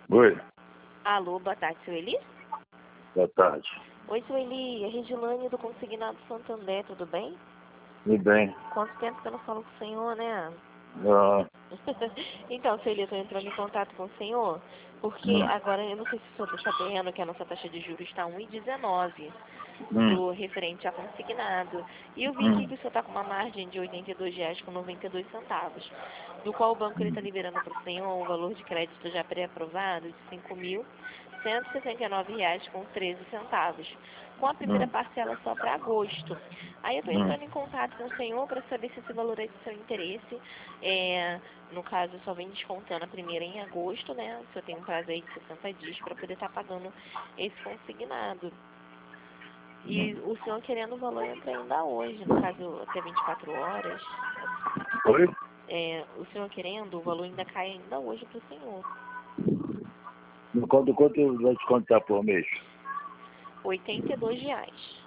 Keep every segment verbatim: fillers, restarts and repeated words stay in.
Oi, Alô, boa tarde, Sueli? boa tarde. Oi, Sueli, é Regilane do Consignado Santander, tudo bem? Tudo bem? Quanto tempo que eu não falo com o senhor, né? Ah, Então, Sueli, eu estou entrando em contato com o senhor, porque hum, agora, eu não sei se o senhor está sabendo que a nossa taxa de juros está um vírgula dezenove hum, do referente a consignado. E eu vi aqui hum, que o senhor está com uma margem de oitenta e dois reais com noventa e dois centavos, do qual o banco está liberando para o senhor um valor de crédito já pré-aprovado de cinco mil cento e sessenta e nove reais com treze centavos, com a primeira hum, parcela só para agosto. Aí eu estou hum. entrando em contato com o senhor para saber se esse valor é de seu interesse. É, no caso, só vem descontando a primeira em agosto, né? O senhor tem um prazo aí de sessenta dias para poder estar pagando esse consignado. E o senhor querendo o valor entra ainda hoje, no caso até vinte e quatro horas. Oi? É, o senhor querendo, o valor ainda cai ainda hoje para o senhor. No quanto, quanto vai descontar por mês? oitenta e dois reais.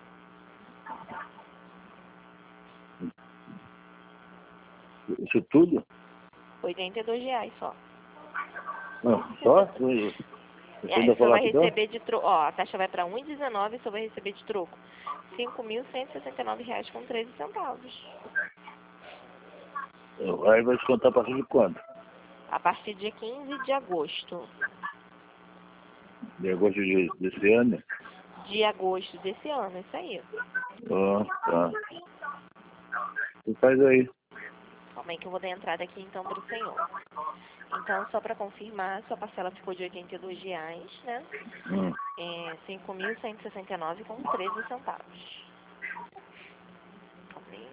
Isso tudo? oitenta e dois reais só. Ah, só? Você E aí ainda o senhor falar vai que dá? receber de troco, ó, a taxa vai para um vírgula dezenove e o senhor vai receber de troco cinco mil cento e sessenta e nove reais com treze centavos. Aí vai descontar a partir de quanto? A partir do dia quinze de agosto. De agosto de, desse ano? De agosto desse ano, isso aí. Ah, tá. Você faz aí. Calma aí que eu vou dar entrada aqui então para o senhor. Então, só para confirmar, sua parcela ficou de oitenta e dois reais, né? Hum. É cinco mil cento e sessenta e nove com treze centavos. Calma aí.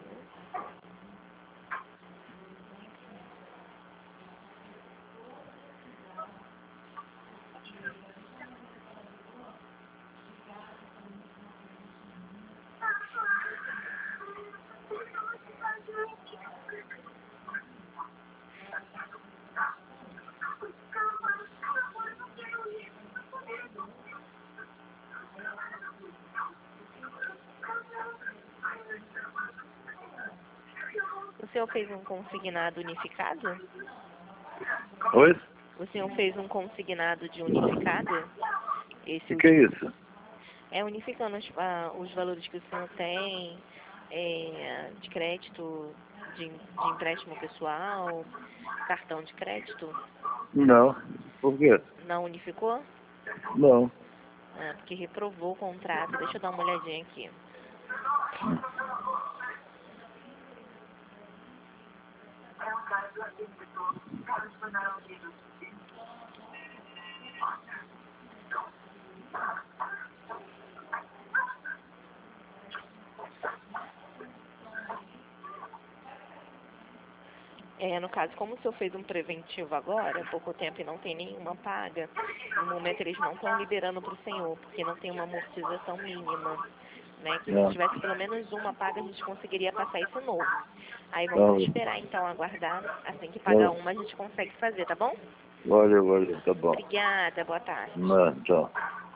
O senhor fez um consignado unificado? Oi? O senhor fez um consignado de unificado? O Esse que, que é último. isso? É unificando os, ah, os valores que o senhor tem, é, de crédito, de, de empréstimo pessoal, cartão de crédito. Não. Por quê? Não unificou? Não. Ah, porque reprovou o contrato. Deixa eu dar uma olhadinha aqui. É, no caso, como o senhor fez um preventivo agora, há pouco tempo e não tem nenhuma paga, no momento eles não estão liberando para o senhor, porque não tem uma amortização mínima, né? Que se Não. tivesse pelo menos uma paga, a gente conseguiria passar esse novo. Aí vamos Não. esperar, então, aguardar. Assim que pagar Não. uma, a gente consegue fazer, tá bom? Valeu, valeu. Tá bom. Obrigada, boa tarde. Não, tchau.